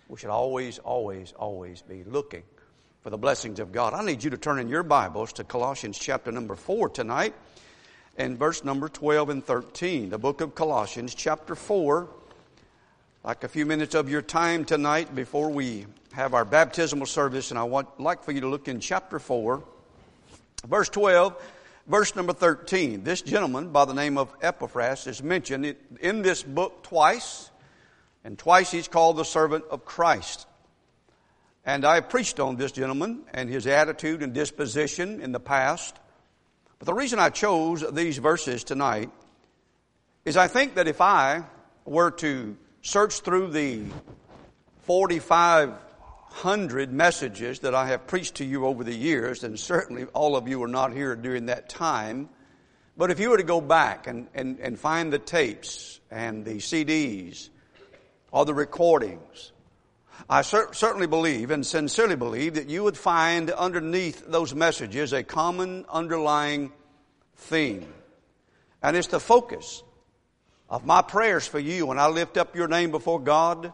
We should always be looking for the blessings of God. I need you to turn in your Bibles to Colossians chapter number 4 tonight and verse number 12 and 13. The book of Colossians chapter 4. Like a few minutes of your time tonight before we have our baptismal service, and I would like for you to look in chapter 4, verse 12, verse number 13. This gentleman by the name of Epaphras is mentioned in this book twice, and twice he's called the servant of Christ. And I preached on this gentleman and his attitude and disposition in the past. But the reason I chose these verses tonight is I think that if I were to search through the 4,500 messages that I have preached to you over the years, and certainly all of you were not here during that time, but if you were to go back and find the tapes and the CDs or the recordings, I certainly believe and sincerely believe that you would find underneath those messages a common underlying theme. And it's the focus of my prayers for you when I lift up your name before God.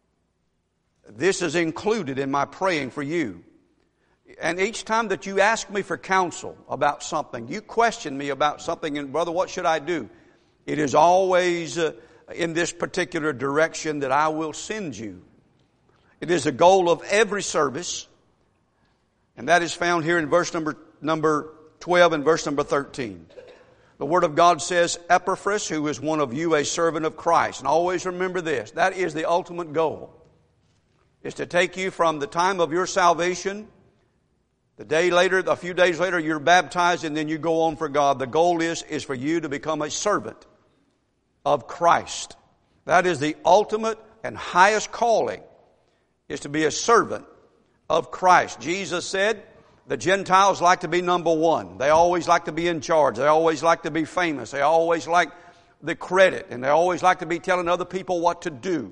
This is included in my praying for you. And each time that you ask me for counsel about something, you question me about something, and brother, what should I do? It is always in this particular direction that I will send you. It is a goal of every service, and that is found here in verse number 12 and verse number 13. The Word of God says, Epaphras, who is one of you, a servant of Christ. And always remember this, that is the ultimate goal, is to take you from the time of your salvation, a few days later, you're baptized, and then you go on for God. The goal is for you to become a servant of Christ. That is the ultimate and highest calling, is to be a servant of Christ. Jesus said the Gentiles like to be number one. They always like to be in charge. They always like to be famous. They always like the credit, and they always like to be telling other people what to do.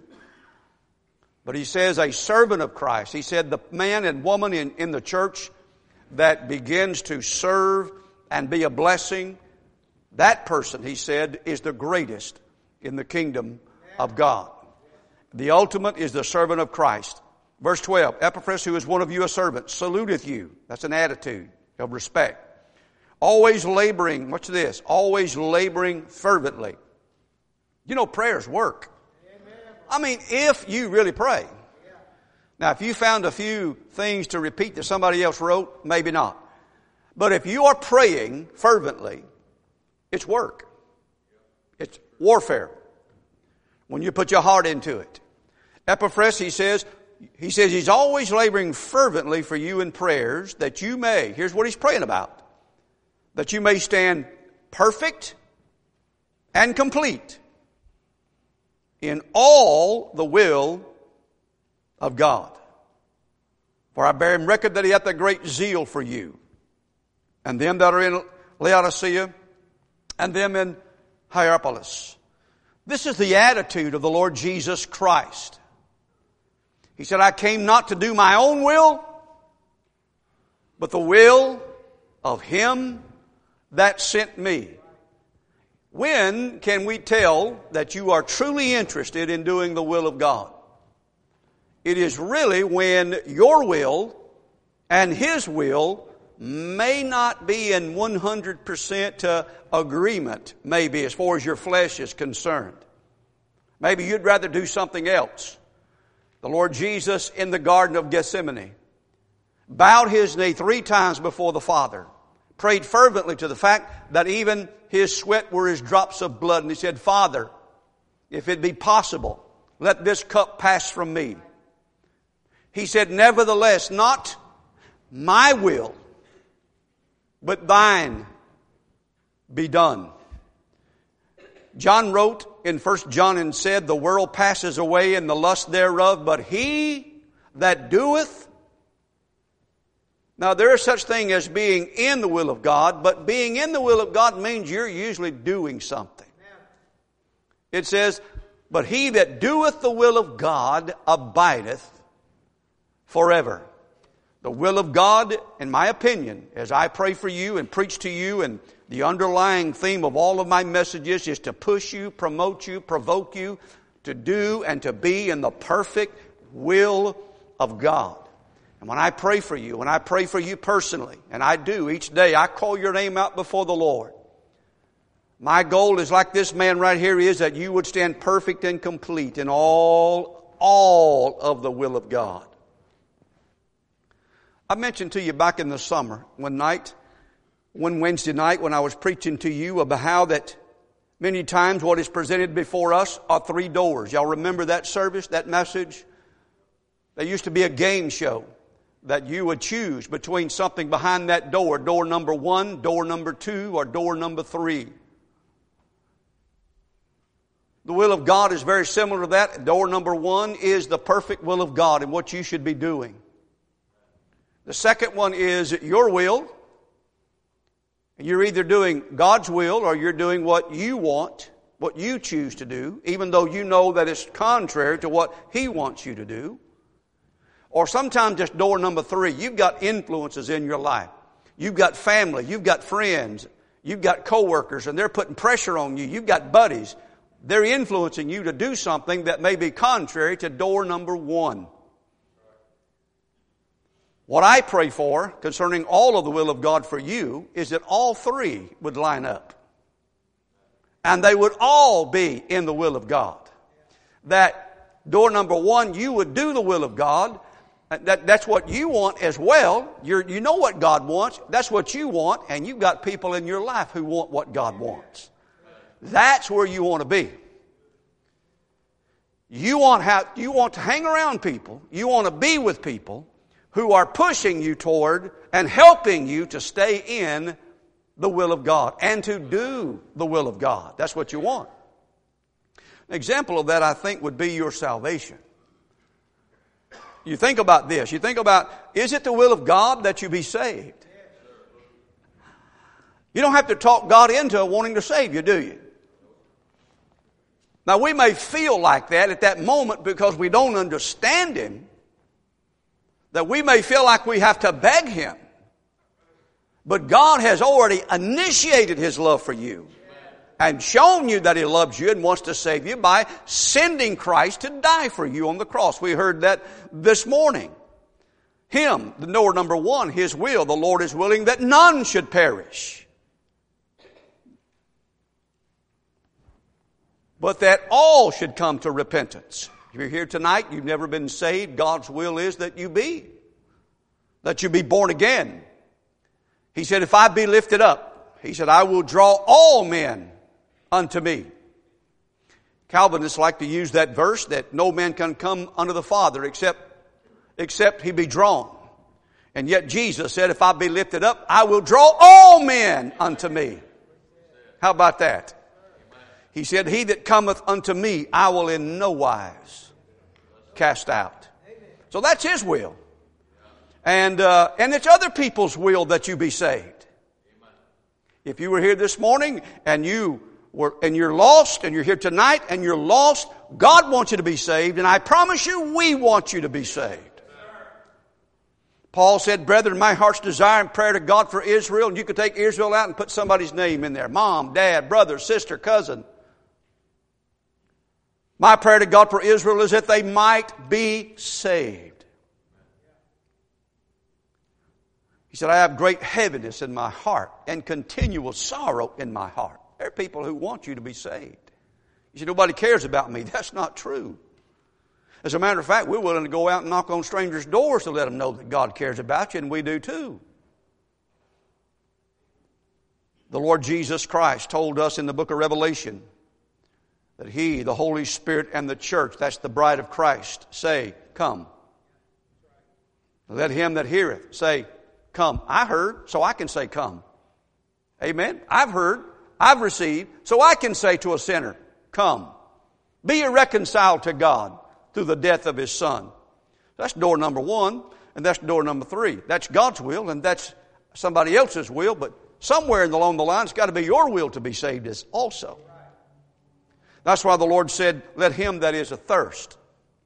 But he says a servant of Christ. He said the man and woman in the church that begins to serve and be a blessing, that person, he said, is the greatest in the kingdom of God. The ultimate is the servant of Christ. Verse 12, Epaphras, who is one of you, a servant, saluteth you. That's an attitude of respect. Always laboring, watch this, always laboring fervently. You know, prayers work. I mean, if you really pray. Now, if you found a few things to repeat that somebody else wrote, maybe not. But if you are praying fervently, it's work. It's warfare. When you put your heart into it. Epaphras, he says he's always laboring fervently for you in prayers that you may, here's what he's praying about, that you may stand perfect and complete in all the will of God. For I bear him record that he hath a great zeal for you, and them that are in Laodicea, and them in Hierapolis. This is the attitude of the Lord Jesus Christ. He said, I came not to do my own will, but the will of him that sent me. When can we tell that you are truly interested in doing the will of God? It is really when your will and his will may not be in 100% agreement, maybe, as far as your flesh is concerned. Maybe you'd rather do something else. The Lord Jesus in the Garden of Gethsemane bowed his knee 3 times before the Father, prayed fervently to the fact that even his sweat were as drops of blood, and he said, Father, if it be possible, let this cup pass from me. He said, nevertheless, not my will, but thine be done. John wrote in 1 John and said, the world passes away and the lust thereof, but he that doeth. Now there is such thing as being in the will of God, but being in the will of God means you're usually doing something. It says, but he that doeth the will of God abideth forever. The will of God, in my opinion, as I pray for you and preach to you, and the underlying theme of all of my messages is to push you, promote you, provoke you to do and to be in the perfect will of God. And when I pray for you, when I pray for you personally, and I do each day, I call your name out before the Lord. My goal is like this man right here is that you would stand perfect and complete in all of the will of God. I mentioned to you back in the summer one Wednesday night when I was preaching to you about how that many times what is presented before us are three doors. Y'all remember that service, that message? There used to be a game show that you would choose between something behind that door, door number 1, door number 2, or door number 3. The will of God is very similar to that. Door number 1 is the perfect will of God and what you should be doing. The second one is your will. You're either doing God's will or you're doing what you want, what you choose to do, even though you know that it's contrary to what He wants you to do. Or sometimes just door number 3, you've got influences in your life. You've got family, you've got friends, you've got coworkers, and they're putting pressure on you. You've got buddies. They're influencing you to do something that may be contrary to door number 1. What I pray for concerning all of the will of God for you is that all 3 would line up. And they would all be in the will of God. That door number 1, you would do the will of God. That's what you want as well. You know what God wants. That's what you want. And you've got people in your life who want what God wants. That's where you want to be. You want to hang around people. You want to be with people who are pushing you toward and helping you to stay in the will of God and to do the will of God. That's what you want. An example of that, I think, would be your salvation. You think about this. You think about, is it the will of God that you be saved? You don't have to talk God into wanting to save you, do you? Now, we may feel like that at that moment because we don't understand Him. That we may feel like we have to beg Him. But God has already initiated His love for you and shown you that He loves you and wants to save you by sending Christ to die for you on the cross. We heard that this morning. Him, the door number 1, His will. The Lord is willing that none should perish, but that all should come to repentance. If you're here tonight, you've never been saved, God's will is that you be born again. He said, if I be lifted up, He said, I will draw all men unto me. Calvinists like to use that verse that no man can come unto the Father except he be drawn. And yet Jesus said, if I be lifted up, I will draw all men unto me. How about that? He said, he that cometh unto me, I will in no wise cast out. So that's His will. And it's other people's will that you be saved. If you were here this morning and you're lost, and you're here tonight and you're lost, God wants you to be saved, and I promise you, we want you to be saved. Paul said, brethren, my heart's desire and prayer to God for Israel, and you could take Israel out and put somebody's name in there. Mom, dad, brother, sister, cousin. My prayer to God for Israel is that they might be saved. He said, I have great heaviness in my heart and continual sorrow in my heart. There are people who want you to be saved. You say, nobody cares about me. That's not true. As a matter of fact, we're willing to go out and knock on strangers' doors to let them know that God cares about you, and we do too. The Lord Jesus Christ told us in the book of Revelation that He, the Holy Spirit, and the church, that's the bride of Christ, say, come. Let him that heareth say, come. I heard, so I can say, come. Amen. I've heard, I've received, so I can say to a sinner, come. Be ye reconciled to God through the death of His Son. That's door number 1, and that's door number 3. That's God's will, and that's somebody else's will, but somewhere along the line, it's got to be your will to be saved as also. That's why the Lord said, let him that is athirst.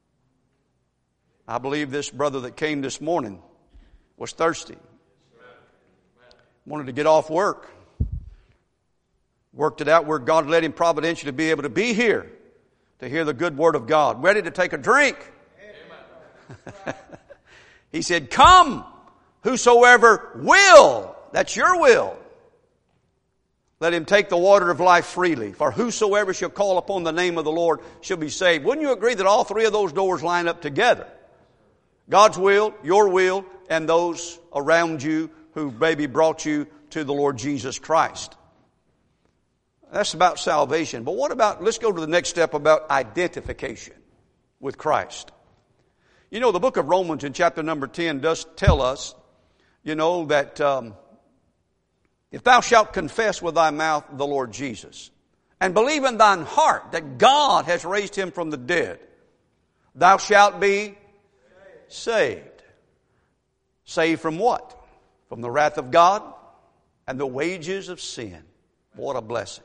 I believe this brother that came this morning was thirsty. Wanted to get off work. Worked it out where God led him providentially to be able to be here to hear the good word of God. Ready to take a drink. He said, come, whosoever will. That's your will. Let him take the water of life freely. For whosoever shall call upon the name of the Lord shall be saved. Wouldn't you agree that all three of those doors line up together? God's will, your will, and those around you who maybe brought you to the Lord Jesus Christ. That's about salvation. But what about, let's go to the next step about identification with Christ. You know, the book of Romans in chapter number 10 does tell us, you know, that if thou shalt confess with thy mouth the Lord Jesus, and believe in thine heart that God has raised him from the dead, thou shalt be saved. Saved from what? From the wrath of God and the wages of sin. What a blessing.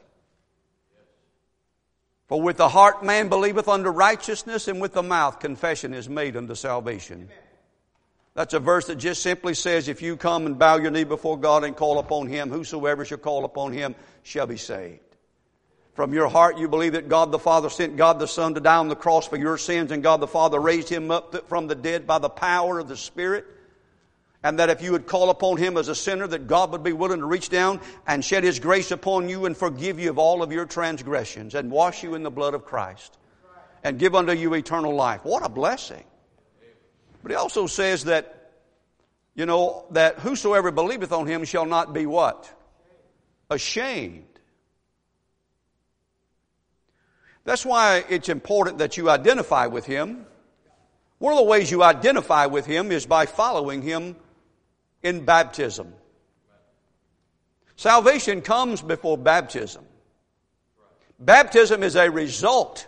For with the heart man believeth unto righteousness, and with the mouth confession is made unto salvation. That's a verse that just simply says, if you come and bow your knee before God and call upon Him, whosoever shall call upon Him shall be saved. From your heart you believe that God the Father sent God the Son to die on the cross for your sins, and God the Father raised Him up from the dead by the power of the Spirit. And that if you would call upon Him as a sinner, that God would be willing to reach down and shed His grace upon you and forgive you of all of your transgressions and wash you in the blood of Christ and give unto you eternal life. What a blessing. But He also says that, you know, that whosoever believeth on Him shall not be what? Ashamed. That's why it's important that you identify with Him. One of the ways you identify with Him is by following Him in baptism. Salvation comes before baptism. Baptism is a result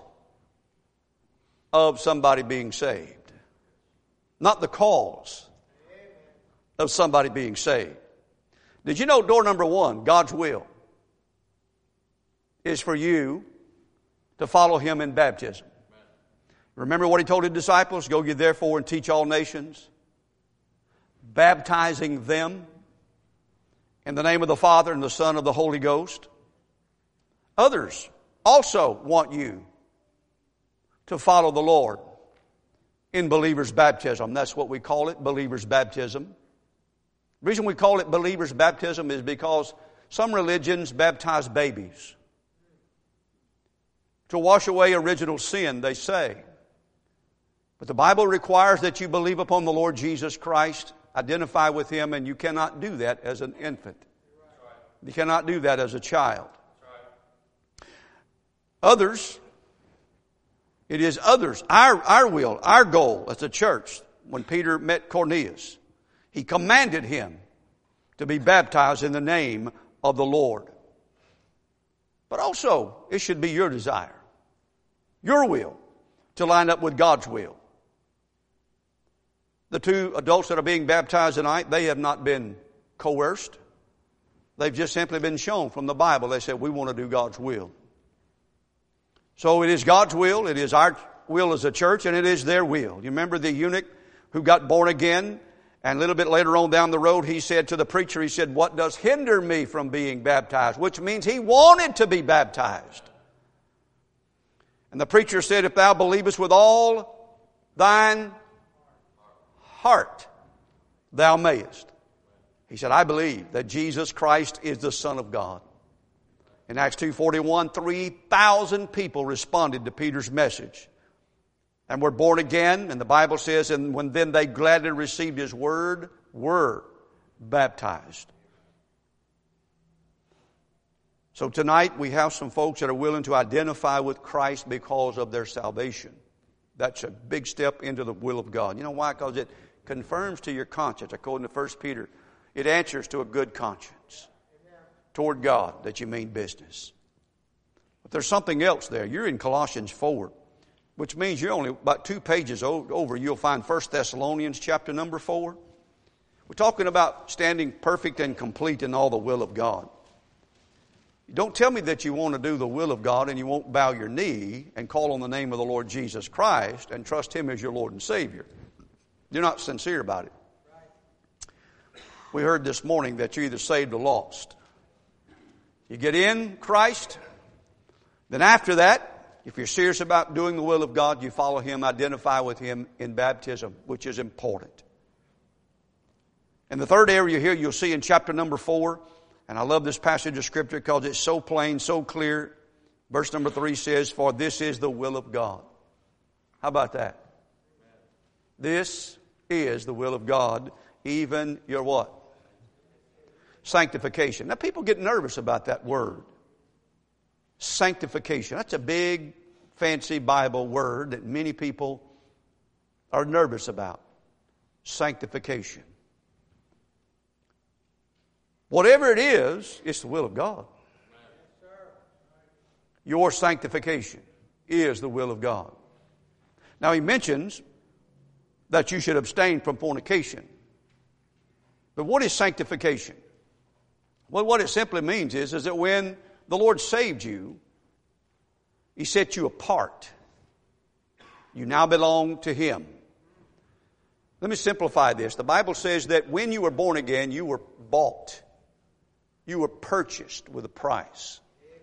of somebody being saved, not the cause of somebody being saved. Did you know door number one, God's will, is for you to follow Him in baptism? Remember what He told His disciples? Go ye therefore and teach all nations, baptizing them in the name of the Father and the Son and of the Holy Ghost. Others also want you to follow the Lord in believer's baptism. That's what we call it, believer's baptism. The reason we call it believer's baptism is because some religions baptize babies to wash away original sin, they say. But the Bible requires that you believe upon the Lord Jesus Christ, identify with Him, and you cannot do that as an infant. You cannot do that as a child. Others, it is others, our will, our goal as a church. When Peter met Cornelius, he commanded him to be baptized in the name of the Lord. But also, it should be your desire, your will, to line up with God's will. The two adults that are being baptized tonight, they have not been coerced. They've just simply been shown from the Bible. They said, we want to do God's will. So it is God's will, it is our will as a church, and it is their will. You remember the eunuch who got born again, and a little bit later on down the road, he said to the preacher, he said, what does hinder me from being baptized? Which means he wanted to be baptized. And the preacher said, if thou believest with all thine heart, thou mayest. He said, I believe that Jesus Christ is the Son of God. In Acts 2:41, 3,000 people responded to Peter's message and were born again. And the Bible says, and when then they gladly received His word, were baptized. So tonight we have some folks that are willing to identify with Christ because of their salvation. That's a big step into the will of God. You know why? Because it confirms to your conscience, according to 1 Peter. It answers to a good conscience toward God that you mean business. But there's something else there. You're in Colossians 4, which means you're only about 2 pages over. You'll find 1 Thessalonians chapter number 4. We're talking about standing perfect and complete in all the will of God. Don't tell me that you want to do the will of God and you won't bow your knee and call on the name of the Lord Jesus Christ and trust Him as your Lord and Savior. You're not sincere about it. We heard this morning that you're either saved or lost. You get in Christ, then after that, If you're serious about doing the will of God, you follow Him, identify with Him in baptism, which is important. And the third area here you'll see in chapter number 4, and I love this passage of Scripture because it's so plain, so clear. Verse number 3 says, "For this is the will of God." How about that? This is the will of God, even your what? Sanctification. Now people get nervous about that word. Sanctification. That's a big, fancy Bible word that many people are nervous about. Sanctification. Whatever it is, it's the will of God. Your sanctification is the will of God. Now he mentions that you should abstain from fornication. But what is sanctification? Well, what it simply means is that when the Lord saved you, He set you apart. You now belong to Him. Let me simplify this. The Bible says that when you were born again, you were bought. You were purchased with a price.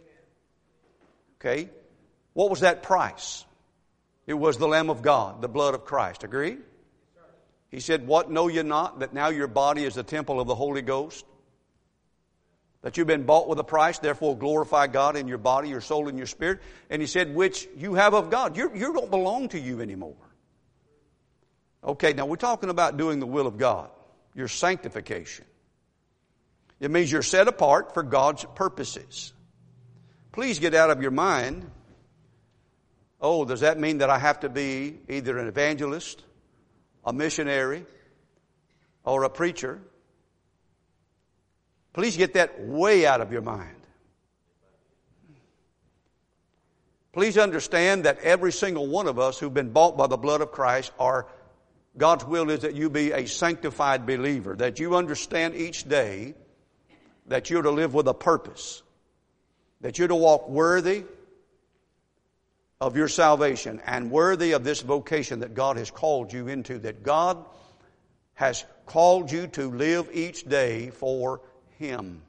Okay? What was that price? It was the Lamb of God, the blood of Christ. Agree? He said, "What, know ye not that now your body is the temple of the Holy Ghost? That you've been bought with a price, therefore glorify God in your body, your soul, and your spirit." And He said, "Which you have of God." You don't belong to you anymore. Okay, now we're talking about doing the will of God. Your sanctification. It means you're set apart for God's purposes. Please get out of your mind, oh, does that mean that I have to be either an evangelist, a missionary, or a preacher? Please get that way out of your mind. Please understand that every single one of us who've been bought by the blood of Christ, God's will is that you be a sanctified believer, that you understand each day that you're to live with a purpose, that you're to walk worthy of your salvation and worthy of this vocation that God has called you into, that God has called you to live each day for Him.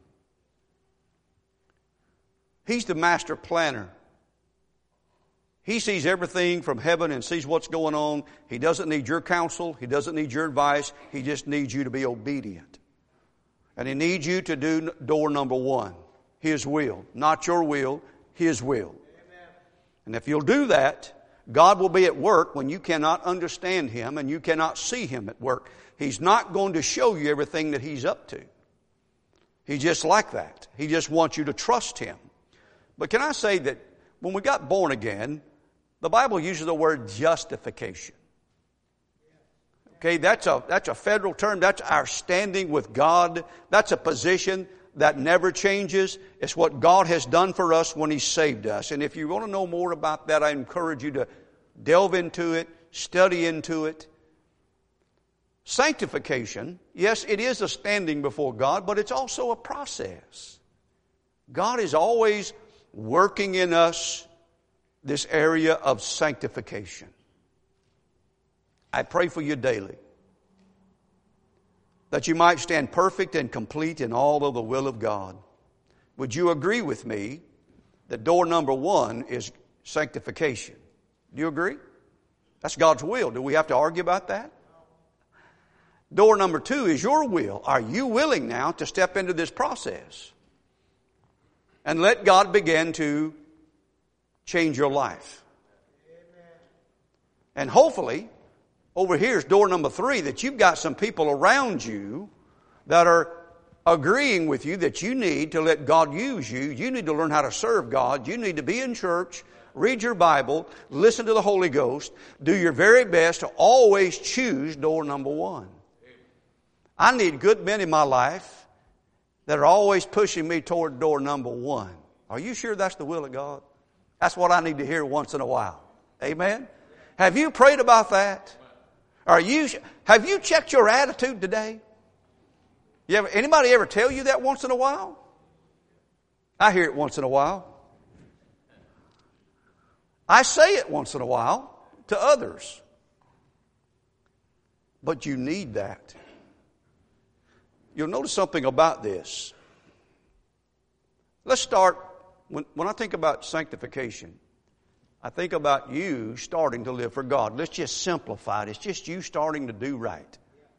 He's the master planner. He sees everything from heaven and sees what's going on. He doesn't need your counsel. He doesn't need your advice. He just needs you to be obedient. And He needs you to do door number 1, His will. Not your will, His will. Amen. And if you'll do that, God will be at work when you cannot understand Him and you cannot see Him at work. He's not going to show you everything that He's up to. He's just like that. He just wants you to trust Him. But can I say that when we got born again, the Bible uses the word justification. Okay, that's a federal term. That's our standing with God. That's a position that never changes. It's what God has done for us when He saved us. And if you want to know more about that, I encourage you to delve into it, study into it. Sanctification, yes, it is a standing before God, but it's also a process. God is always working in us this area of sanctification. I pray for you daily that you might stand perfect and complete in all of the will of God. Would you agree with me that door number 1 is sanctification? Do you agree? That's God's will. Do we have to argue about that? Door number 2 is your will. Are you willing now to step into this process and let God begin to change your life? And hopefully, over here is door number 3, that you've got some people around you that are agreeing with you that you need to let God use you. You need to learn how to serve God. You need to be in church, read your Bible, listen to the Holy Ghost, do your very best to always choose door number 1. I need good men in my life that are always pushing me toward door number 1. Are you sure that's the will of God? That's what I need to hear once in a while. Amen? Have you prayed about that? Have you checked your attitude today? Anybody ever tell you that once in a while? I hear it once in a while. I say it once in a while to others. But you need that. You'll notice something about this. Let's start, when I think about sanctification, I think about you starting to live for God. Let's just simplify it. It's just you starting to do right.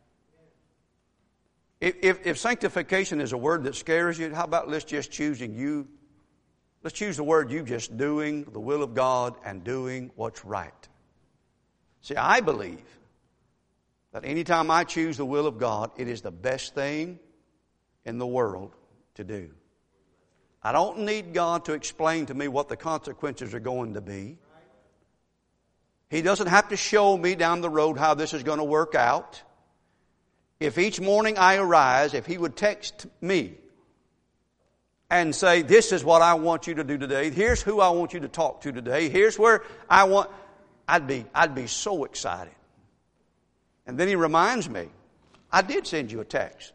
If sanctification is a word that scares you, how about let's just choosing you? Let's choose the word you just doing the will of God and doing what's right. See, I believe that anytime I choose the will of God, it is the best thing in the world to do. I don't need God to explain to me what the consequences are going to be. He doesn't have to show me down the road how this is going to work out. If each morning I arise, if He would text me and say, this is what I want you to do today. Here's who I want you to talk to today. Here's where I want, I'd be so excited. And then He reminds me, I did send you a text.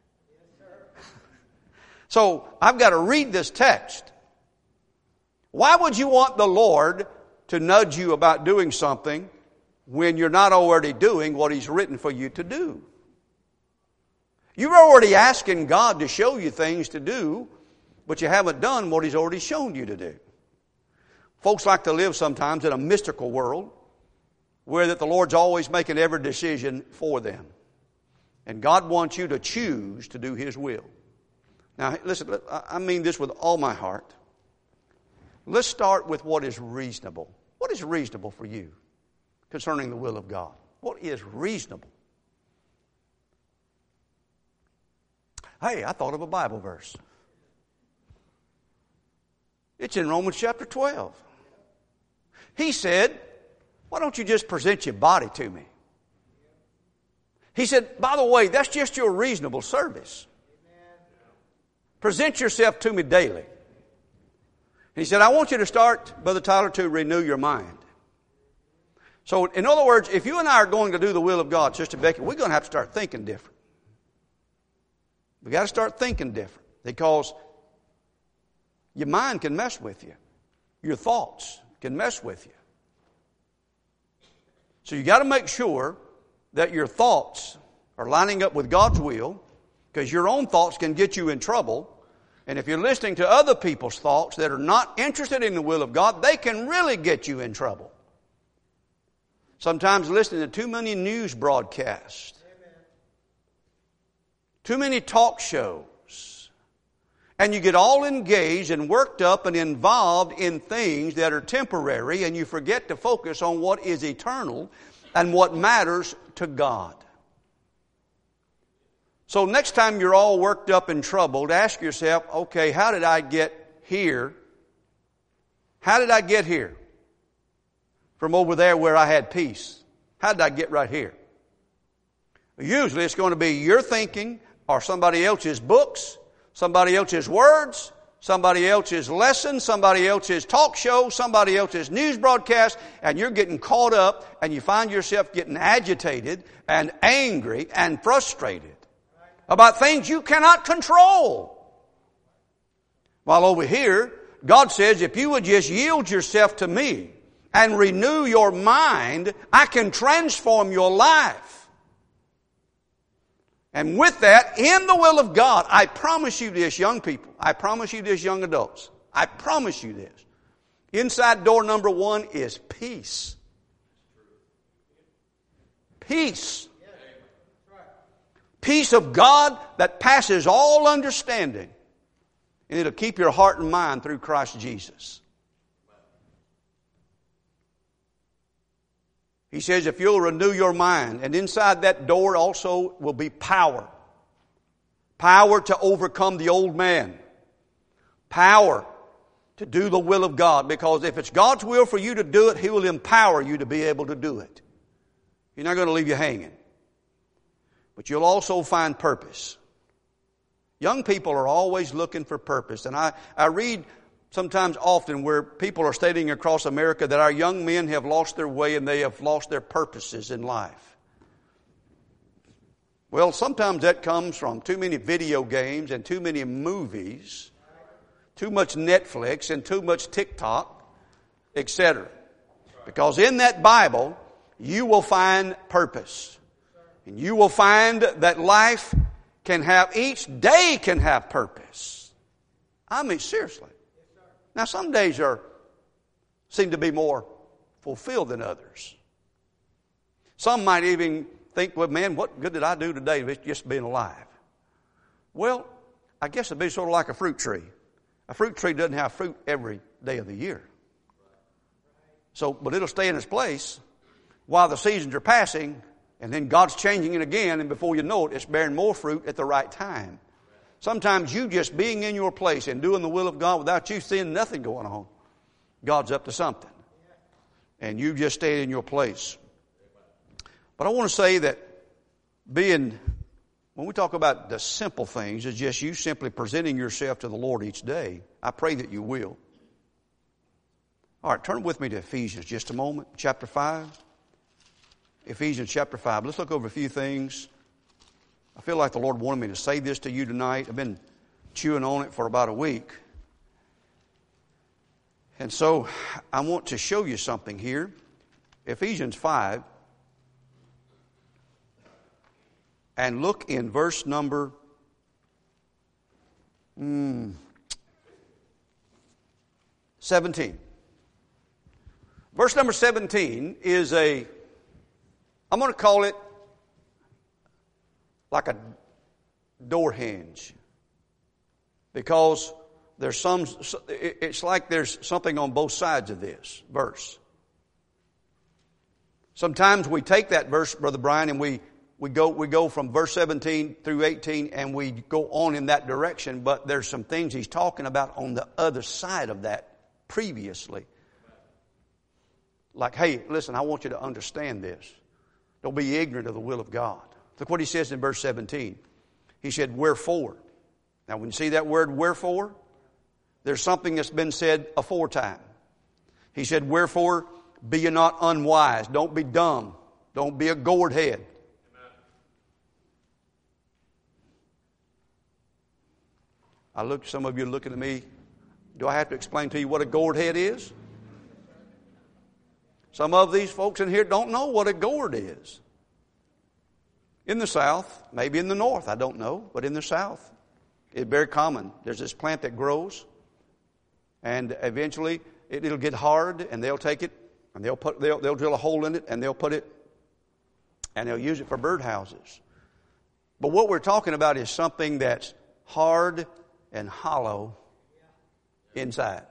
So I've got to read this text. Why would you want the Lord to nudge you about doing something when you're not already doing what He's written for you to do? You're already asking God to show you things to do, but you haven't done what He's already shown you to do. Folks like to live sometimes in a mystical world where that the Lord's always making every decision for them. And God wants you to choose to do His will. Now, listen, I mean this with all my heart. Let's start with what is reasonable. What is reasonable for you concerning the will of God? What is reasonable? Hey, I thought of a Bible verse. It's in Romans chapter 12. He said, why don't you just present your body to me? He said, by the way, that's just your reasonable service. Present yourself to me daily. He said, I want you to start, Brother Tyler, to renew your mind. So, in other words, if you and I are going to do the will of God, Sister Becky, we're going to have to start thinking different. We've got to start thinking different because your mind can mess with you. Your thoughts can mess with you. So you got to make sure that your thoughts are lining up with God's will, because your own thoughts can get you in trouble. And if you're listening to other people's thoughts that are not interested in the will of God, they can really get you in trouble. Sometimes listening to too many news broadcasts, too many talk shows, and you get all engaged and worked up and involved in things that are temporary, and you forget to focus on what is eternal and what matters to God. So next time you're all worked up and troubled, ask yourself, okay, how did I get here? How did I get here? From over there where I had peace. How did I get right here? Usually it's going to be your thinking or somebody else's books, somebody else's words, somebody else's lesson, somebody else's talk show, somebody else's news broadcast, and you're getting caught up and you find yourself getting agitated and angry and frustrated about things you cannot control. While over here, God says, if you would just yield yourself to me and renew your mind, I can transform your life. And with that, in the will of God, I promise you this, young people. I promise you this, young adults. I promise you this. Inside door number one is peace. Peace. Peace of God that passes all understanding. And it'll keep your heart and mind through Christ Jesus. He says if you'll renew your mind, and inside that door also will be power. Power to overcome the old man. Power to do the will of God. Because if it's God's will for you to do it, He will empower you to be able to do it. He's not going to leave you hanging. But you'll also find purpose. Young people are always looking for purpose. And I read sometimes often where people are stating across America that our young men have lost their way and they have lost their purposes in life. Well, sometimes that comes from too many video games and too many movies, too much Netflix and too much TikTok, etc. Because in that Bible, you will find purpose. And you will find that life can have, each day can have purpose. I mean, seriously. Now, some days are seem to be more fulfilled than others. Some might even think, well, man, what good did I do today with just being alive? Well, I guess it'd be sort of like a fruit tree. A fruit tree doesn't have fruit every day of the year. So, but it'll stay in its place while the seasons are passing, and then God's changing it again, and before you know it, it's bearing more fruit at the right time. Sometimes you just being in your place and doing the will of God without you seeing nothing going on, God's up to something. And you just stay in your place. But I want to say that when we talk about the simple things, it's just you simply presenting yourself to the Lord each day. I pray that you will. All right, turn with me to Ephesians just a moment, chapter 5. Ephesians chapter 5. Let's look over a few things. I feel like the Lord wanted me to say this to you tonight. I've been chewing on it for about a week. And so I want to show you something here. Ephesians 5. And look in verse number 17. Verse number 17 is I'm going to call it like a door hinge. Because it's like there's something on both sides of this verse. Sometimes we take that verse, Brother Brian, and we go from verse 17 through 18 and we go on in that direction, but there's some things he's talking about on the other side of that previously. Like, hey, listen, I want you to understand this. Don't be ignorant of the will of God. Look what he says in verse 17. He said, wherefore. Now, when you see that word wherefore, there's something that's been said aforetime. He said, wherefore, be ye not unwise. Don't be dumb. Don't be a gourd head. Some of you are looking at me. Do I have to explain to you what a gourd head is? Some of these folks in here don't know what a gourd is. In the South, maybe in the North, I don't know, but in the South, it's very common. There's this plant that grows, and eventually it'll get hard, and they'll take it, and they'll drill a hole in it, and they'll put it, and they'll use it for birdhouses. But what we're talking about is something that's hard and hollow inside.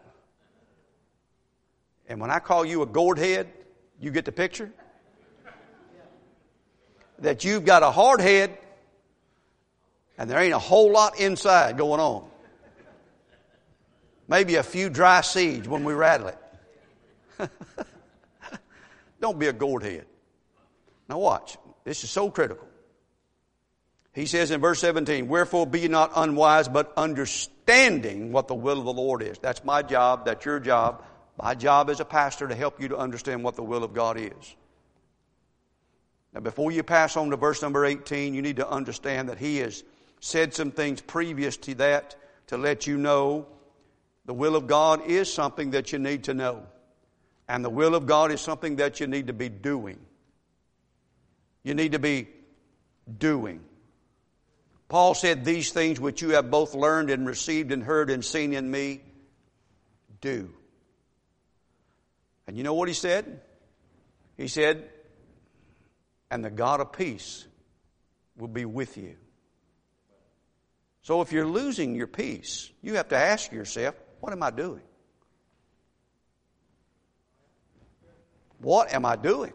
And when I call you a gourd head, you get the picture? That you've got a hard head and there ain't a whole lot inside going on. Maybe a few dry seeds when we rattle it. Don't be a gourd head. Now watch. This is so critical. He says in verse 17, wherefore be ye not unwise, but understanding what the will of the Lord is. That's my job. That's your job. My job as a pastor to help you to understand what the will of God is. Now, before you pass on to verse number 18, you need to understand that he has said some things previous to that to let you know the will of God is something that you need to know. And the will of God is something that you need to be doing. You need to be doing. Paul said, these things which you have both learned and received and heard and seen in me, do. And you know what he said? He said, and the God of peace will be with you. So if you're losing your peace, you have to ask yourself, what am I doing? What am I doing?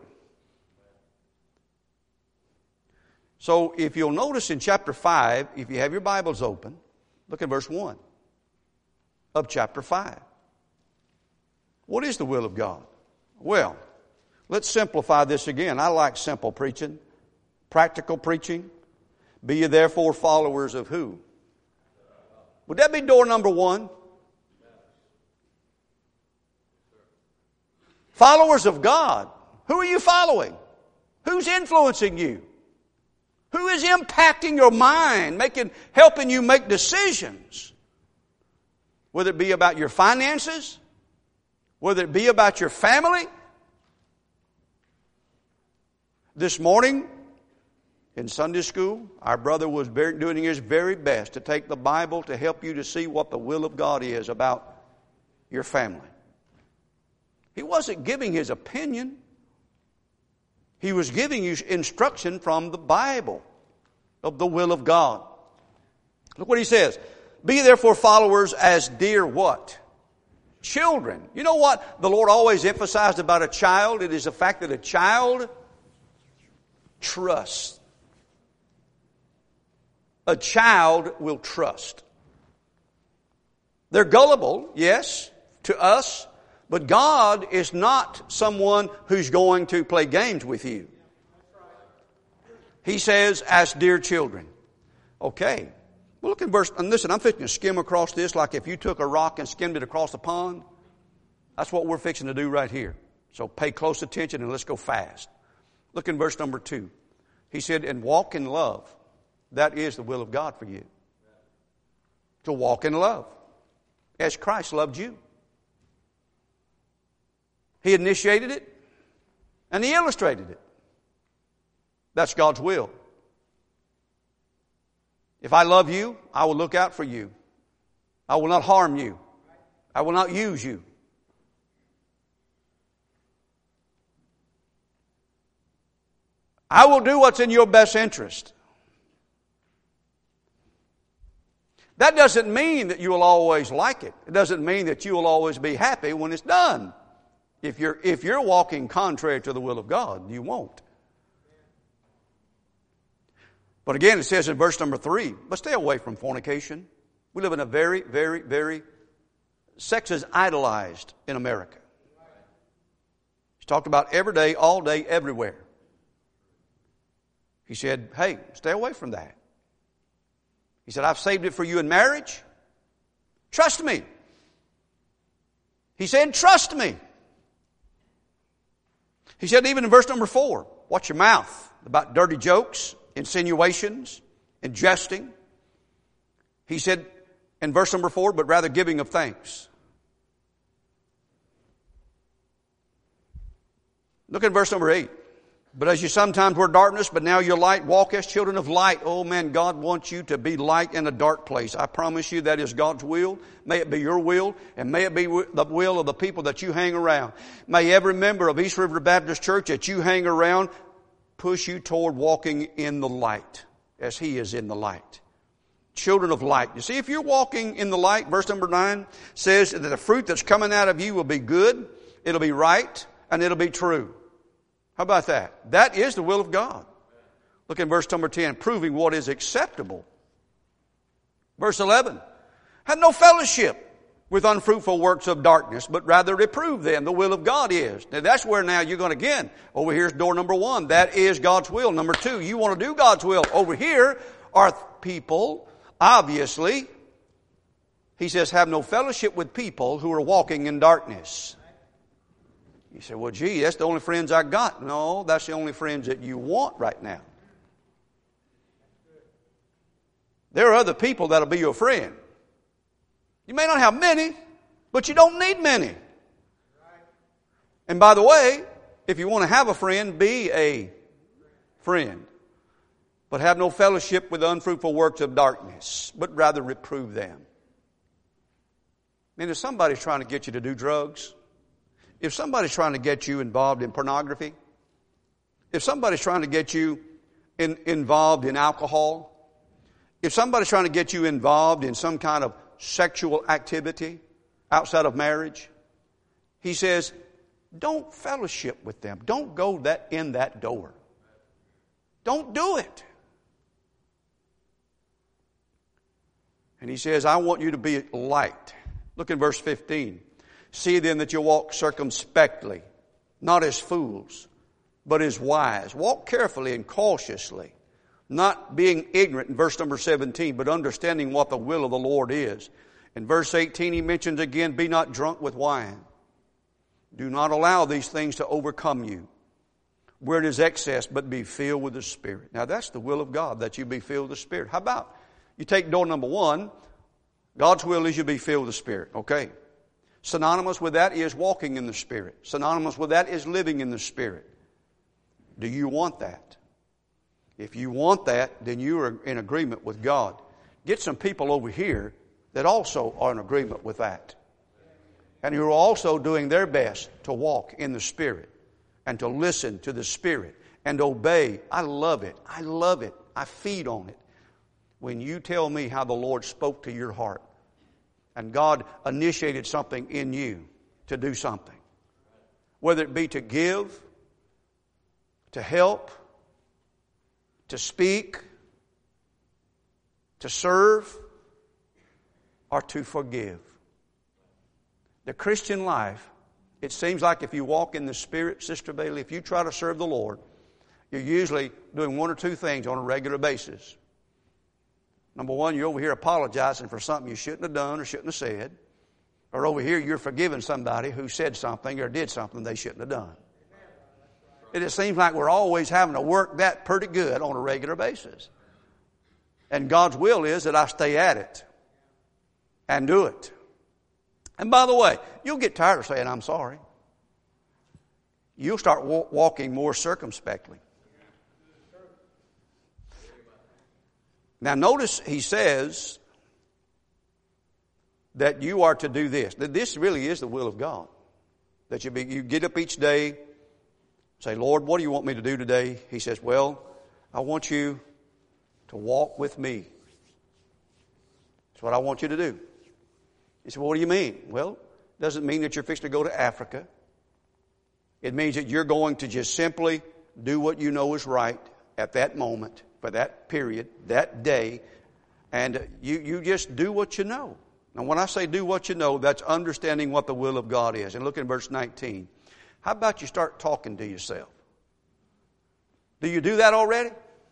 So if you'll notice in chapter 5, if you have your Bibles open, look at verse 1 of chapter 5. What is the will of God? Well, let's simplify this again. I like simple preaching, practical preaching. Be ye therefore followers of who? Would that be door number 1? Followers of God. Who are you following? Who's influencing you? Who is impacting your mind, helping you make decisions? Whether it be about your finances, whether it be about your family. This morning in Sunday school, our brother was doing his very best to take the Bible to help you to see what the will of God is about your family. He wasn't giving his opinion. He was giving you instruction from the Bible of the will of God. Look what he says. Be therefore followers as dear what? Children. You know what the Lord always emphasized about a child? It is the fact that a child trusts. A child will trust. They're gullible, yes, to us, but God is not someone who's going to play games with you. He says, as dear children. Okay. Well, look at verse, and listen, I'm fixing to skim across this like if you took a rock and skimmed it across a pond. That's what we're fixing to do right here. So pay close attention and let's go fast. Look in verse number 2. He said, and walk in love. That is the will of God for you. To walk in love. As Christ loved you. He initiated it and He illustrated it. That's God's will. If I love you, I will look out for you. I will not harm you. I will not use you. I will do what's in your best interest. That doesn't mean that you will always like it. It doesn't mean that you will always be happy when it's done. If you're walking contrary to the will of God, you won't. But again, it says in verse number 3, but stay away from fornication. We live in a very, very, very, sex is idolized in America. He's talked about every day, all day, everywhere. He said, hey, stay away from that. He said, I've saved it for you in marriage. Trust me. He said, trust me. He said, even in verse number 4, watch your mouth about dirty jokes, insinuations, and jesting. He said in verse number 4, but rather giving of thanks. Look at verse number 8. But as you sometimes were darkness, but now you're light, walk as children of light. Oh man, God wants you to be light in a dark place. I promise you that is God's will. May it be your will, and may it be the will of the people that you hang around. May every member of East River Baptist Church that you hang around push you toward walking in the light as He is in the light. Children of light. You see, if you're walking in the light, verse number 9 says that the fruit that's coming out of you will be good, it'll be right, and it'll be true. How about that? That is the will of God. Look in verse number 10, proving what is acceptable. Verse 11, have no fellowship with unfruitful works of darkness, but rather reprove them. The will of God is. Now that's where now you're going to again. Over here's door number 1. That is God's will. Number 2, you want to do God's will. Over here are people, obviously, he says, have no fellowship with people who are walking in darkness. You say, well, gee, that's the only friends I got. No, that's the only friends that you want right now. There are other people that'll be your friend. You may not have many, but you don't need many. And by the way, if you want to have a friend, be a friend. But have no fellowship with the unfruitful works of darkness, but rather reprove them. I mean, if somebody's trying to get you to do drugs, if somebody's trying to get you involved in pornography, if somebody's trying to get you involved in alcohol, if somebody's trying to get you involved in some kind of sexual activity outside of marriage, he says, don't fellowship with them. Don't go in that door. Don't do it. And he says, I want you to be light. Look in verse 15. See then that you walk circumspectly, not as fools, but as wise. Walk carefully and cautiously, not being ignorant in verse number 17, but understanding what the will of the Lord is. In verse 18 he mentions again, be not drunk with wine. Do not allow these things to overcome you, where it is excess, but be filled with the Spirit. Now that's the will of God, that you be filled with the Spirit. How about, you take door number 1, God's will is you be filled with the Spirit. Okay. Synonymous with that is walking in the Spirit. Synonymous with that is living in the Spirit. Do you want that? If you want that, then you are in agreement with God. Get some people over here that also are in agreement with that. and who are also doing their best to walk in the Spirit and to listen to the Spirit and obey. I love it. I love it. I feed on it. When you tell me how the Lord spoke to your heart and God initiated something in you to do something, whether it be to give, to help, to speak, to serve, or to forgive. The Christian life, it seems like if you walk in the Spirit, Sister Bailey, if you try to serve the Lord, you're usually doing one or two things on a regular basis. Number one, you're over here apologizing for something you shouldn't have done or shouldn't have said. Or over here, you're forgiving somebody who said something or did something they shouldn't have done. It just seems like we're always having to work that pretty good on a regular basis. And God's will is that I stay at it and do it. And by the way, you'll get tired of saying, I'm sorry. You'll start walking more circumspectly. Now notice he says that you are to do this. That this really is the will of God. That you get up each day, say, Lord, what do you want me to do today? He says, well, I want you to walk with me. That's what I want you to do. He said, well, what do you mean? Well, it doesn't mean that you're fixing to go to Africa. It means that you're going to just simply do what you know is right at that moment, for that period, that day, and you just do what you know. Now, when I say do what you know, that's understanding what the will of God is. And look at verse 19. How about you start talking to yourself? Do you do that already?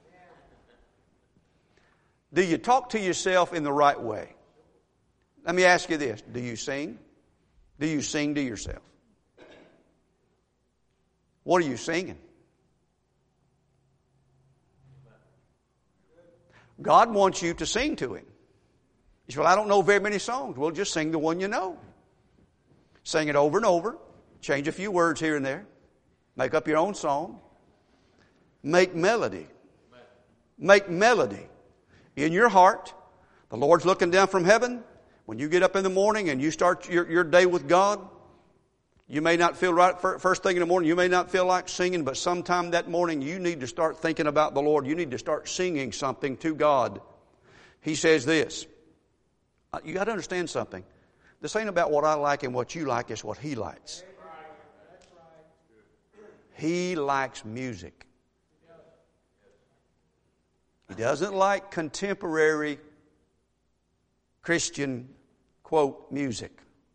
Do you talk to yourself in the right way? Let me ask you this. Do you sing? Do you sing to yourself? What are you singing? God wants you to sing to Him. You say, well, I don't know very many songs. Well, just sing the one you know. Sing it over and over. Change a few words here and there. Make up your own song. Make melody. Make melody in your heart. The Lord's looking down from heaven. When you get up in the morning and you start your day with God, you may not feel right first thing in the morning. You may not feel like singing, but sometime that morning you need to start thinking about the Lord. You need to start singing something to God. He says this. You got to understand something. This ain't about what I like and what you like. It's what He likes. He likes music. He doesn't like contemporary Christian, quote, music.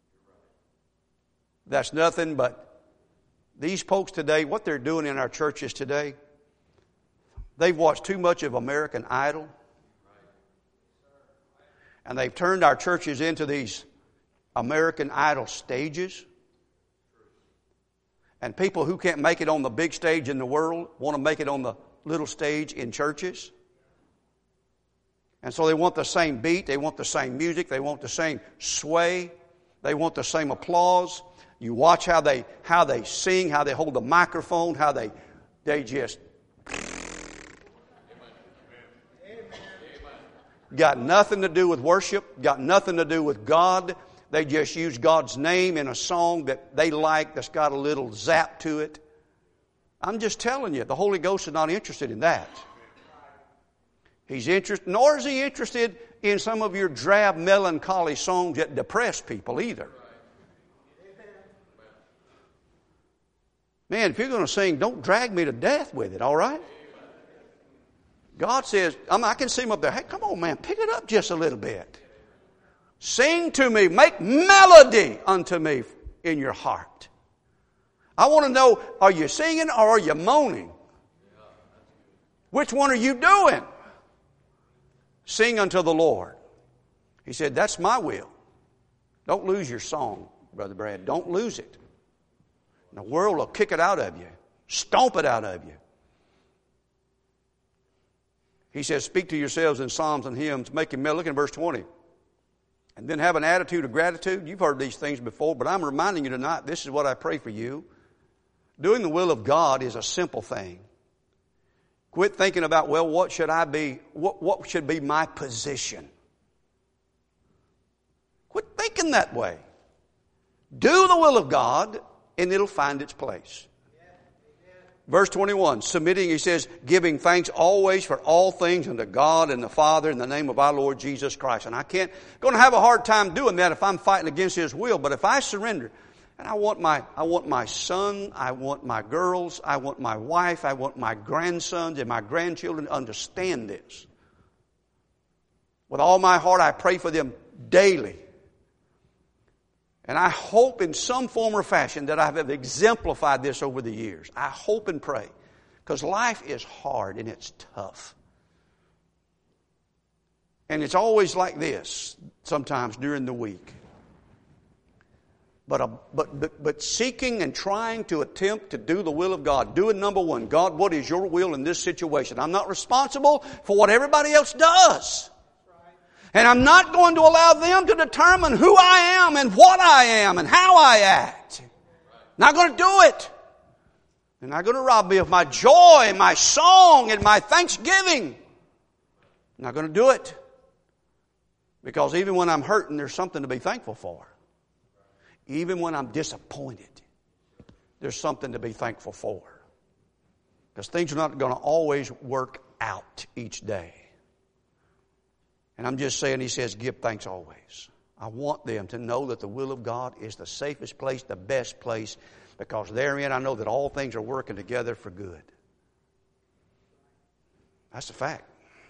That's nothing but these folks today, what they're doing in our churches today, they've watched too much of American Idol. And they've turned our churches into these American Idol stages. And people who can't make it on the big stage in the world want to make it on the little stage in churches. And so they want the same beat, they want the same music, they want the same sway, they want the same applause. You watch how they sing, how they hold the microphone, how they just got nothing to do with worship, got nothing to do with God. They just use God's name in a song that they like that's got a little zap to it. I'm just telling you, the Holy Ghost is not interested in that. He's interested, nor is He interested in some of your drab, melancholy songs that depress people either. Man, if you're going to sing, don't drag me to death with it, all right? God says, I can see Him up there. Hey, come on, man, pick it up just a little bit. Sing to me, make melody unto me in your heart. I want to know, are you singing or are you moaning? Which one are you doing? Sing unto the Lord. He said, that's my will. Don't lose your song, Brother Brad. Don't lose it. The world will kick it out of you. Stomp it out of you. He says, speak to yourselves in psalms and hymns. Make him melody. Look in verse 20. And then have an attitude of gratitude. You've heard these things before, but I'm reminding you tonight, this is what I pray for you. Doing the will of God is a simple thing. Quit thinking about, well, what should I be? What should be my position? Quit thinking that way. Do the will of God, and it'll find its place. Verse 21, submitting, he says, giving thanks always for all things unto God and the Father in the name of our Lord Jesus Christ. And going to have a hard time doing that if I'm fighting against His will. But if I surrender, and I want my son, I want my girls, I want my wife, I want my grandsons and my grandchildren to understand this. With all my heart, I pray for them daily. And I hope in some form or fashion that I have exemplified this over the years. I hope and pray. Because life is hard and it's tough. And it's always like this sometimes during the week. But seeking and trying to attempt to do the will of God. Doing number one, God, what is your will in this situation? I'm not responsible for what everybody else does. And I'm not going to allow them to determine who I am and what I am and how I act. Not going to do it. They're not going to rob me of my joy and my song and my thanksgiving. I'm not going to do it. Because even when I'm hurting, there's something to be thankful for. Even when I'm disappointed, there's something to be thankful for. Because things are not going to always work out each day. And I'm just saying, he says, give thanks always. I want them to know that the will of God is the safest place, the best place, because therein I know that all things are working together for good. That's a fact.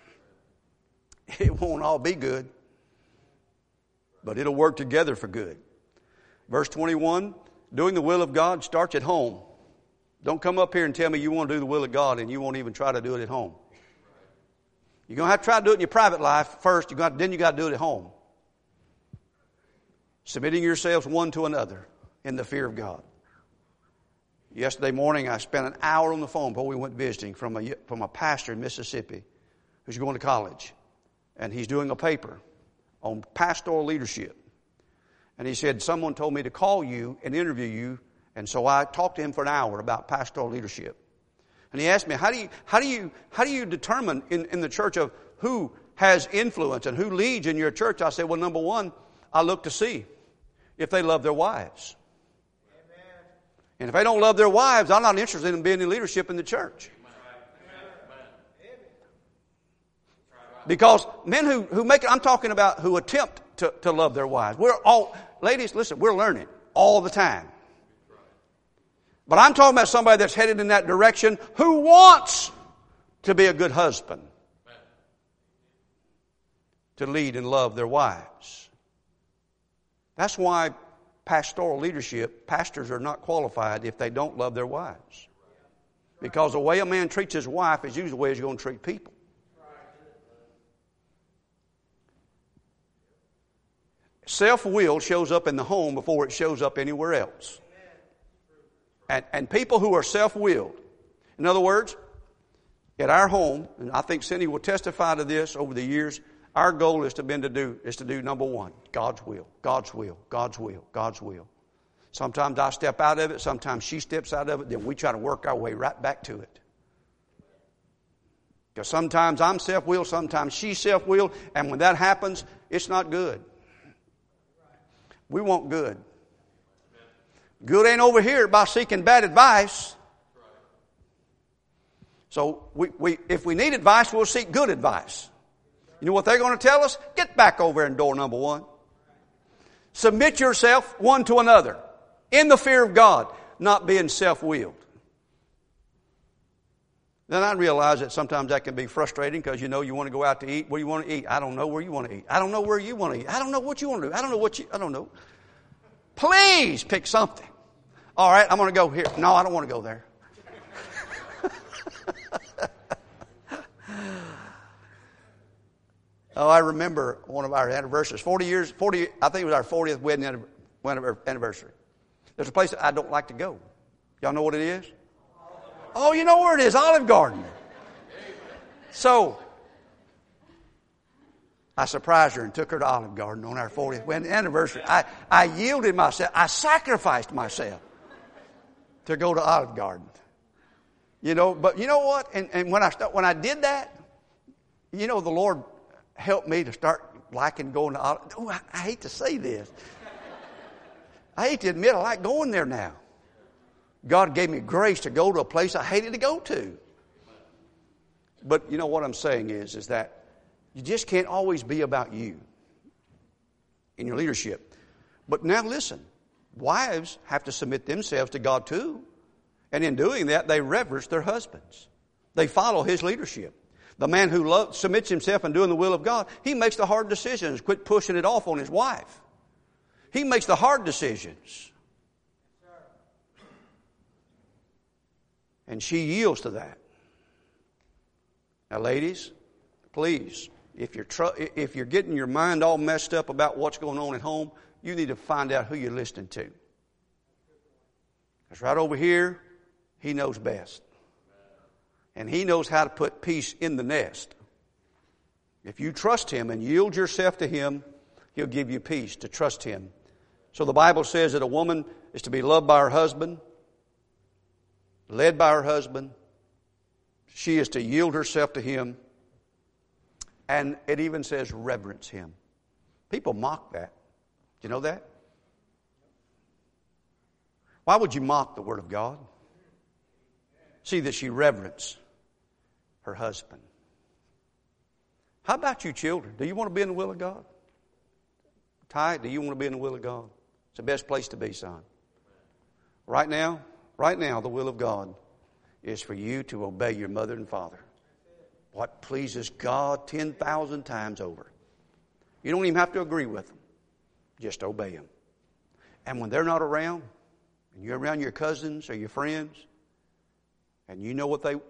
It won't all be good, but it'll work together for good. Verse 21, doing the will of God starts at home. Don't come up here and tell me you want to do the will of God and you won't even try to do it at home. You're going to have to try to do it in your private life first. Then you got to do it at home. Submitting yourselves one to another in the fear of God. Yesterday morning, I spent an hour on the phone before we went visiting from a pastor in Mississippi who's going to college. And he's doing a paper on pastoral leadership. And he said, someone told me to call you and interview you. And so I talked to him for an hour about pastoral leadership. And he asked me, how do you determine in the church of who has influence and who leads in your church? I said, well, number one, I look to see if they love their wives. Amen. And if they don't love their wives, I'm not interested in being in leadership in the church. Amen. Because men who make it, I'm talking about who attempt to love their wives. Ladies, listen, we're learning all the time. But I'm talking about somebody that's headed in that direction who wants to be a good husband. To lead and love their wives. That's why pastoral leadership, pastors are not qualified if they don't love their wives. Because the way a man treats his wife is usually the way he's going to treat people. Self-will shows up in the home before it shows up anywhere else. And people who are self-willed, in other words, at our home, and I think Cindy will testify to this over the years, our goal is to do number one, God's will, God's will, God's will, God's will. Sometimes I step out of it, sometimes she steps out of it, then we try to work our way right back to it. Because sometimes I'm self-willed, sometimes she's self-willed, and when that happens, it's not good. We want good. Good ain't over here by seeking bad advice. So if we need advice, we'll seek good advice. You know what they're going to tell us? Get back over in door number one. Submit yourself one to another in the fear of God, not being self-willed. Then I realize that sometimes that can be frustrating because you want to go out to eat. Where you want to eat? I don't know where you want to eat. I don't know where you want to eat. I don't know what you want to do. I don't know. Please pick something. All right, I'm going to go here. No, I don't want to go there. Oh, I remember one of our anniversaries. I think it was our 40th wedding anniversary. There's a place that I don't like to go. Y'all know what it is? Oh, you know where it is, Olive Garden. So, I surprised her and took her to Olive Garden on our 40th wedding anniversary. I yielded myself. I sacrificed myself to go to Olive Garden. But you know what? And when I did that, the Lord helped me to start liking going to Olive. Oh, I hate to say this. I hate to admit I like going there now. God gave me grace to go to a place I hated to go to. But you know what I'm saying is that you just can't always be about you in your leadership. But now listen, wives have to submit themselves to God too. And in doing that, they reverence their husbands. They follow his leadership. The man who submits himself and doing the will of God, he makes the hard decisions. Quit pushing it off on his wife. He makes the hard decisions. And she yields to that. Now, ladies, please, if you're getting your mind all messed up about what's going on at home, you need to find out who you're listening to. Because right over here, he knows best. And he knows how to put peace in the nest. If you trust him and yield yourself to him, he'll give you peace to trust him. So the Bible says that a woman is to be loved by her husband, led by her husband. She is to yield herself to him. And it even says reverence him. People mock that. Do you know that? Why would you mock the Word of God? See that she reverence her husband. How about you children? Do you want to be in the will of God? Ty, do you want to be in the will of God? It's the best place to be, son. Right now, the will of God is for you to obey your mother and father. What pleases God 10,000 times over. You don't even have to agree with them. Just obey them. And when they're not around, and you're around your cousins or your friends, and you know what they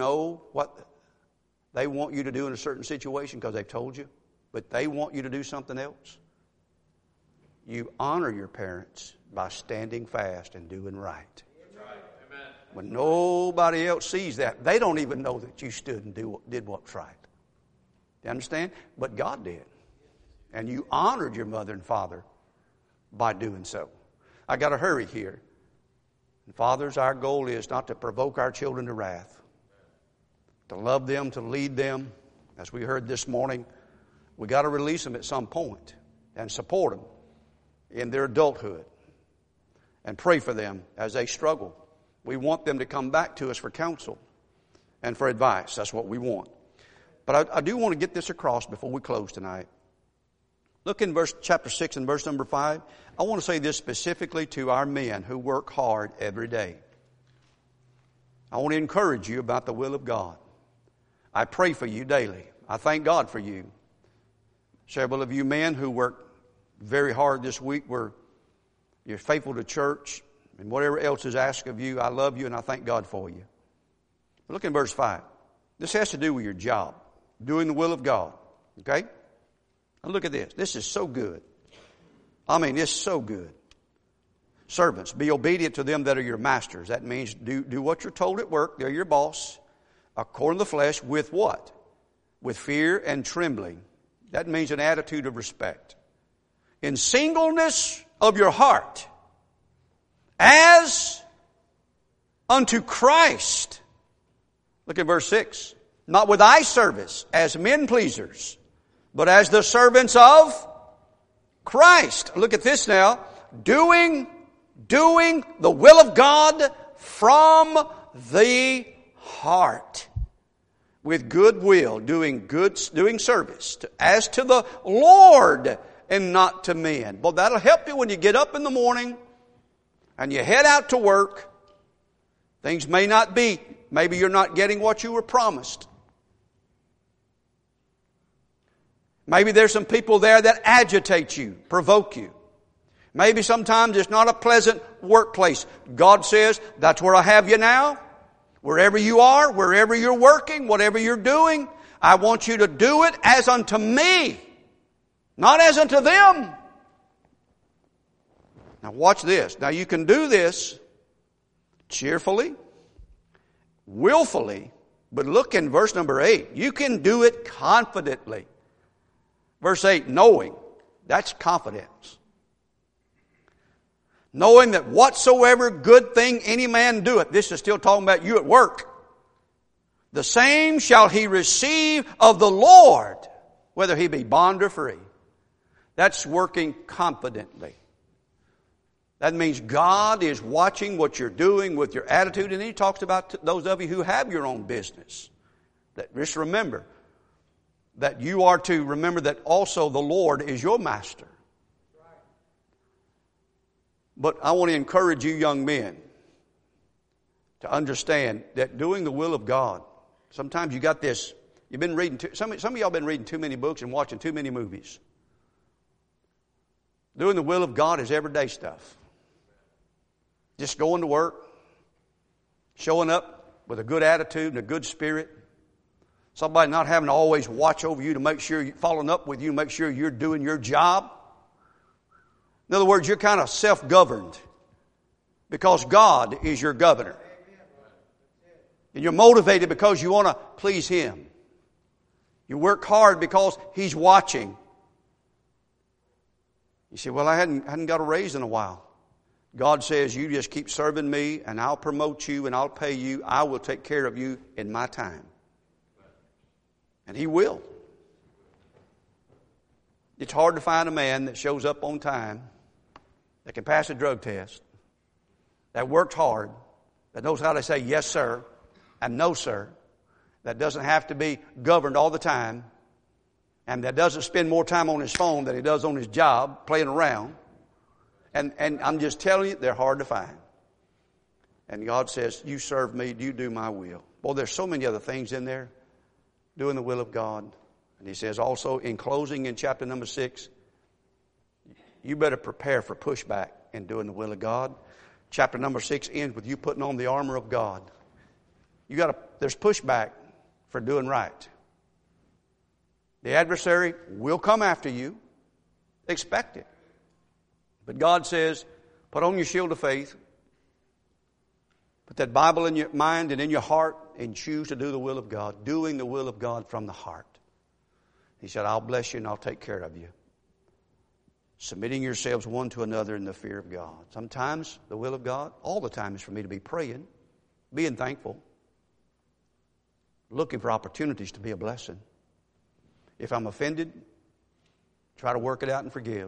want you to do in a certain situation because they've told you, but they want you to do something else, you honor your parents by standing fast and doing right. When nobody else sees that, they don't even know that you stood and did what's right. Do you understand? But God did. And you honored your mother and father by doing so. I got to hurry here. And fathers, our goal is not to provoke our children to wrath. To love them, to lead them. As we heard this morning, we got to release them at some point and support them in their adulthood. And pray for them as they struggle. We want them to come back to us for counsel and for advice. That's what we want. But I do want to get this across before we close tonight. Look in chapter 6 and verse number 5. I want to say this specifically to our men who work hard every day. I want to encourage you about the will of God. I pray for you daily. I thank God for you. Several of you men who work very hard this week, you're faithful to church. And whatever else is asked of you, I love you and I thank God for you. But look in verse 5. This has to do with your job, doing the will of God. Okay? Now look at this. This is so good. I mean, it's so good. Servants, be obedient to them that are your masters. That means do what you're told at work. They're your boss. According to the flesh, with what? With fear and trembling. That means an attitude of respect. In singleness of your heart, as unto Christ. Look at verse 6. Not with eye service as men pleasers, but as the servants of Christ. Look at this now. Doing the will of God from the heart. With good will, doing service as to the Lord and not to men. Well, that'll help you when you get up in the morning and you head out to work. Things may not be. Maybe you're not getting what you were promised. Maybe there's some people there that agitate you, provoke you. Maybe sometimes it's not a pleasant workplace. God says, that's where I have you now. Wherever you are, wherever you're working, whatever you're doing, I want you to do it as unto me, not as unto them. Now watch this. Now you can do this cheerfully, willfully, but look in verse number 8. You can do it confidently. Verse 8, knowing. That's confidence. Knowing that whatsoever good thing any man doeth, this is still talking about you at work, the same shall he receive of the Lord, whether he be bond or free. That's working confidently. That means God is watching what you're doing with your attitude. And then he talks about those of you who have your own business. That just remember that you are to remember that also the Lord is your master. But I want to encourage you young men to understand that doing the will of God, sometimes you got this, you've been reading, some of y'all been reading too many books and watching too many movies. Doing the will of God is everyday stuff. Just going to work, showing up with a good attitude and a good spirit. Somebody not having to always watch over you to make sure, following up with you to make sure you're doing your job. In other words, you're kind of self-governed because God is your governor. And you're motivated because you want to please Him. You work hard because He's watching. You say, well, I hadn't got a raise in a while. God says, you just keep serving me and I'll promote you and I'll pay you. I will take care of you in my time. And He will. It's hard to find a man that shows up on time, that can pass a drug test, that works hard, that knows how to say yes, sir, and no, sir, that doesn't have to be governed all the time, and that doesn't spend more time on his phone than he does on his job, playing around. And I'm just telling you, they're hard to find. And God says, you serve me, you do my will. Well, there's so many other things in there. Doing the will of God. And He says also, in closing in chapter number 6, you better prepare for pushback in doing the will of God. Chapter number 6 ends with you putting on the armor of God. There's pushback for doing right. The adversary will come after you. Expect it. But God says, put on your shield of faith. Put that Bible in your mind and in your heart and choose to do the will of God. Doing the will of God from the heart. He said, I'll bless you and I'll take care of you. Submitting yourselves one to another in the fear of God. Sometimes the will of God, all the time, is for me to be praying, being thankful, looking for opportunities to be a blessing. If I'm offended, try to work it out and forgive.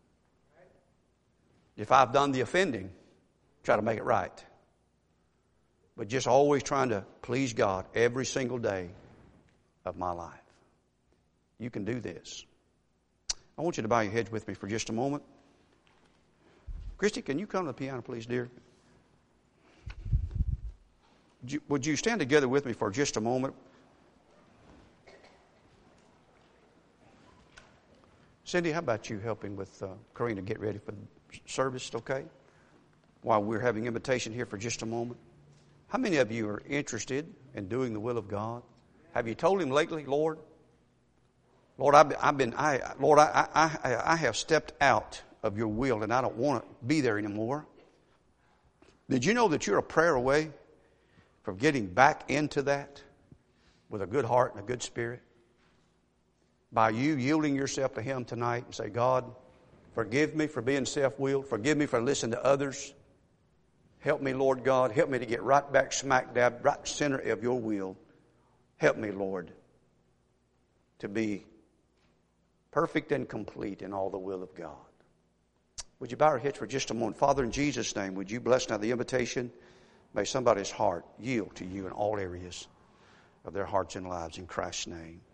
If I've done the offending, try to make it right. But just always trying to please God every single day of my life. You can do this. I want you to bow your heads with me for just a moment. Christy, can you come to the piano, please, dear? Would you stand together with me for just a moment? Cindy, how about you helping with Karina get ready for the service, okay? While we're having invitation here for just a moment. How many of you are interested in doing the will of God? Have you told Him lately, Lord, I have stepped out of your will and I don't want to be there anymore. Did you know that you're a prayer away from getting back into that with a good heart and a good spirit? By you yielding yourself to Him tonight and say, God, forgive me for being self-willed. Forgive me for listening to others. Help me, Lord God. Help me to get right back smack dab, right center of your will. Help me, Lord, to be perfect and complete in all the will of God. Would you bow your heads for just a moment? Father, in Jesus' name, would you bless now the invitation? May somebody's heart yield to you in all areas of their hearts and lives in Christ's name.